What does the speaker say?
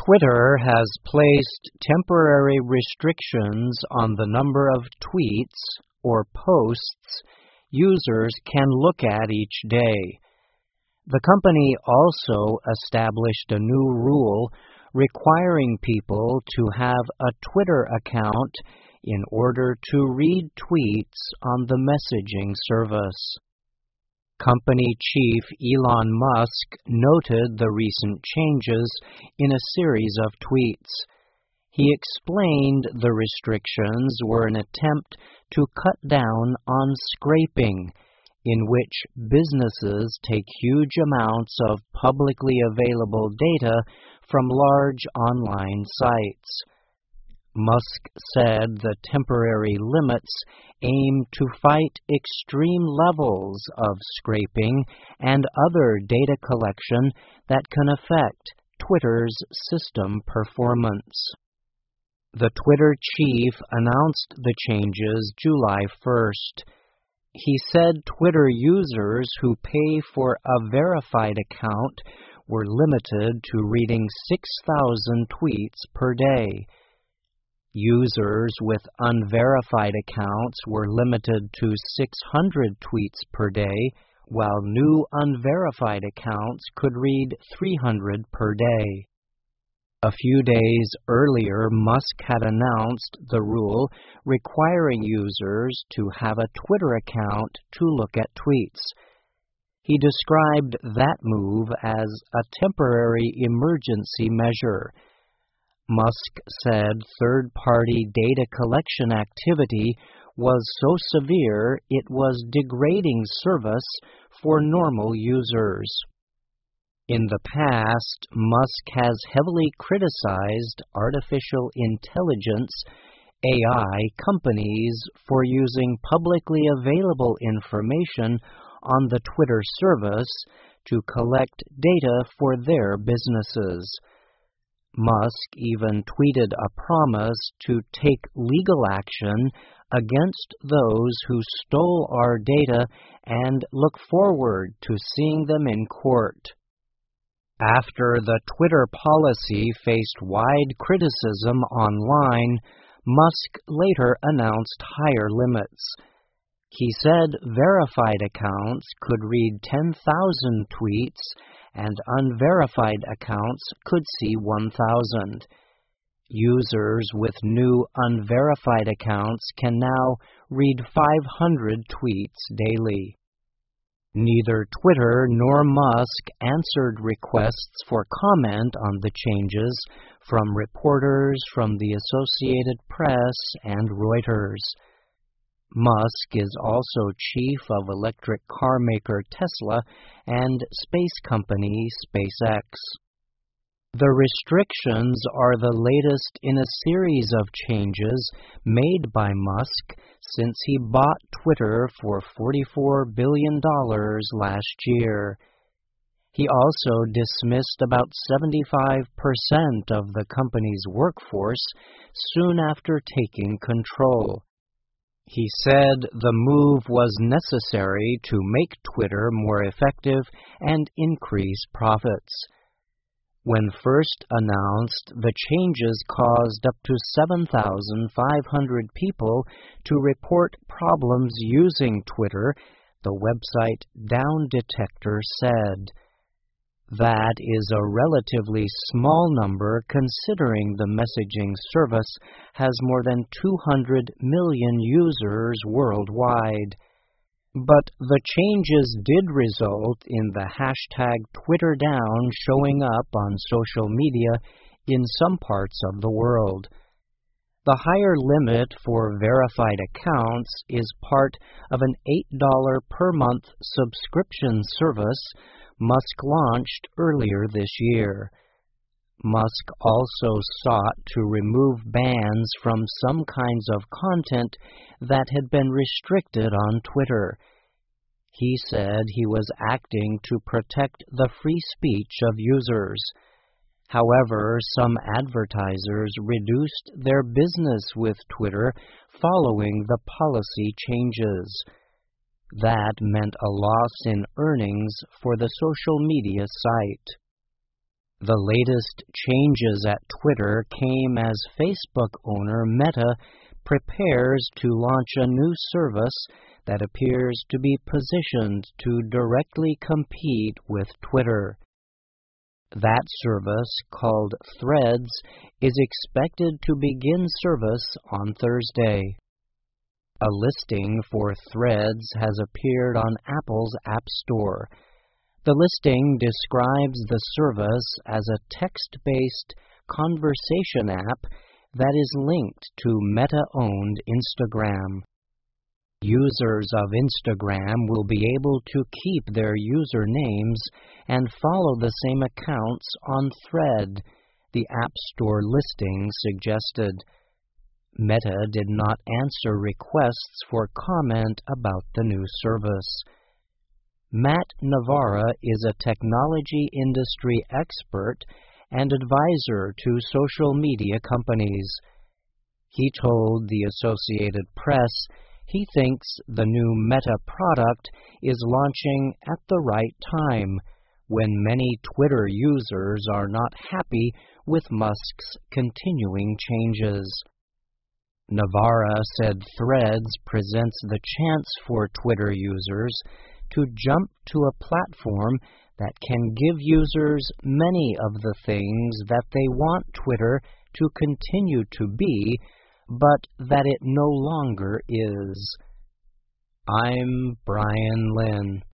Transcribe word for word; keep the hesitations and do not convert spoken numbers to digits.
Twitter has placed temporary restrictions on the number of tweets or posts users can look at each day. The company also established a new rule requiring people to have a Twitter account in order to read tweets on the messaging service. Company chief Elon Musk noted the recent changes in a series of tweets. He explained the restrictions were an attempt to cut down on scraping, in which businesses take huge amounts of publicly available data from large online sites. Musk said the temporary limits aim to fight extreme levels of scraping and other data collection that can affect Twitter's system performance. The Twitter chief announced the changes July first. He said Twitter users who pay for a verified account were limited to reading six thousand tweets per day. Users with unverified accounts were limited to six hundred tweets per day, while new unverified accounts could read three hundred per day. A few days earlier, Musk had announced the rule requiring users to have a Twitter account to look at tweets. He described that move as a temporary emergency measure. Musk said third-party data collection activity was so severe it was degrading service for normal users. In the past, Musk has heavily criticized artificial intelligence A I companies for using publicly available information on the Twitter service to collect data for their businesses. Musk even tweeted a promise to take legal action against those who stole our data and look forward to seeing them in court. After the Twitter policy faced wide criticism online, Musk later announced higher limits. He said verified accounts could read ten thousand tweets and unverified accounts could see one thousand. Users with new unverified accounts can now read five hundred tweets daily. Neither Twitter nor Musk answered requests for comment on the changes from reporters from the Associated Press and Reuters. Musk is also chief of electric car maker Tesla and space company SpaceX. The restrictions are the latest in a series of changes made by Musk since he bought Twitter for forty-four billion dollars last year. He also dismissed about seventy-five percent of the company's workforce soon after taking control. He said the move was necessary to make Twitter more effective and increase profits. When first announced, the changes caused up to seven thousand five hundred people to report problems using Twitter, the website Down Detector said. That is a relatively small number considering the messaging service has more than two hundred million users worldwide. But the changes did result in the hashtag TwitterDown showing up on social media in some parts of the world. The higher limit for verified accounts is part of an eight dollars per month subscription service Musk launched earlier this year. Musk also sought to remove bans from some kinds of content that had been restricted on Twitter. He said he was acting to protect the free speech of users. However, some advertisers reduced their business with Twitter following the policy changes. That meant a loss in earnings for the social media site. The latest changes at Twitter came as Facebook owner Meta prepares to launch a new service that appears to be positioned to directly compete with Twitter. That service, called Threads, is expected to begin service on Thursday. A listing for Threads has appeared on Apple's App Store. The listing describes the service as a text-based conversation app that is linked to Meta-owned Instagram. Users of Instagram will be able to keep their usernames and follow the same accounts on Thread, the App Store listing suggested. Meta did not answer requests for comment about the new service. Matt Navarra is a technology industry expert and advisor to social media companies. He told the Associated Press he thinks the new Meta product is launching at the right time, when many Twitter users are not happy with Musk's continuing changes. Navarra said Threads presents the chance for Twitter users to jump to a platform that can give users many of the things that they want Twitter to continue to be, but that it no longer is. I'm Brian Lynn.